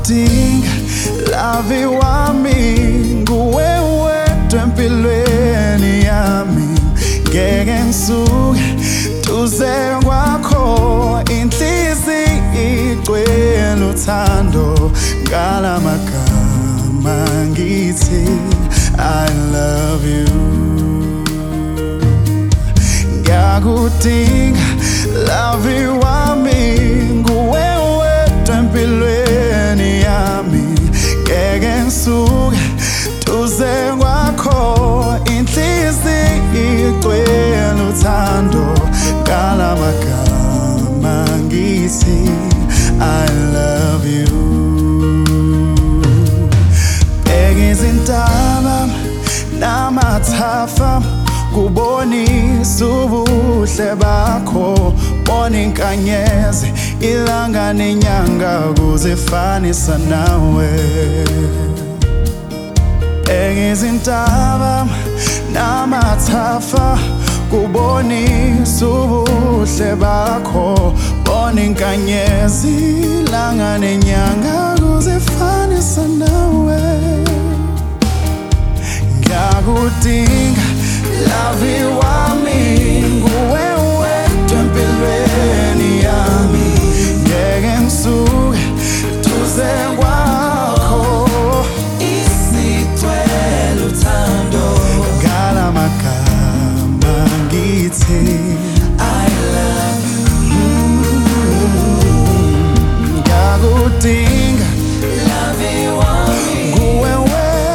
ngiyakudinga lavi wami nguwe wedwa empilweni yami ngeke ngisuke duze kwakho inhliziyo igcwele uthando ngalamagama ngithi I love you ngiyakudinga lavi wami nguwe wedwa empilweni yami ngeke ngisuke duze kwakho inhliziyo igcwele uthando ngalamagama ngithi I love you bheka izintaba namathafa kubonisa ubuhle bakho bona inkanyezi ilanga nenyanga kuzifanisa nawe izintaba namathafa kubonisa ubuhle bakho bona inkanyezi ilanga nenyanga kuzifanisa nawe ngiyakudinga lavi wami nguwe wedwa empilweni yami ngeke ngisuke duze kwakho isithwele uthando ngalamagama ngithi I love you ngiyakudinga lavi wami nguwe wedwa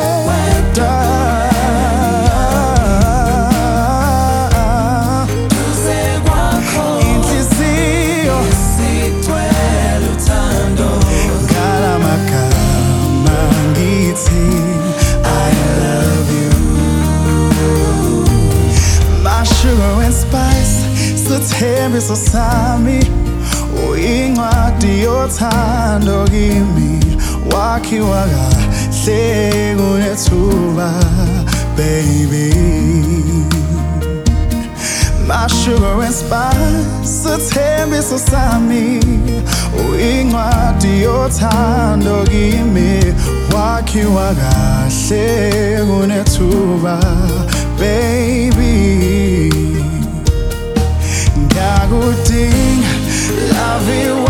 sithembiso sami uyincwadi yothando kimi wakhiwa kahle kunethuba baby my sugar and spice sithembiso sami uyincwadi yothando kimi wakhiwa kahle kunethuba baby ngiyakudinga lavi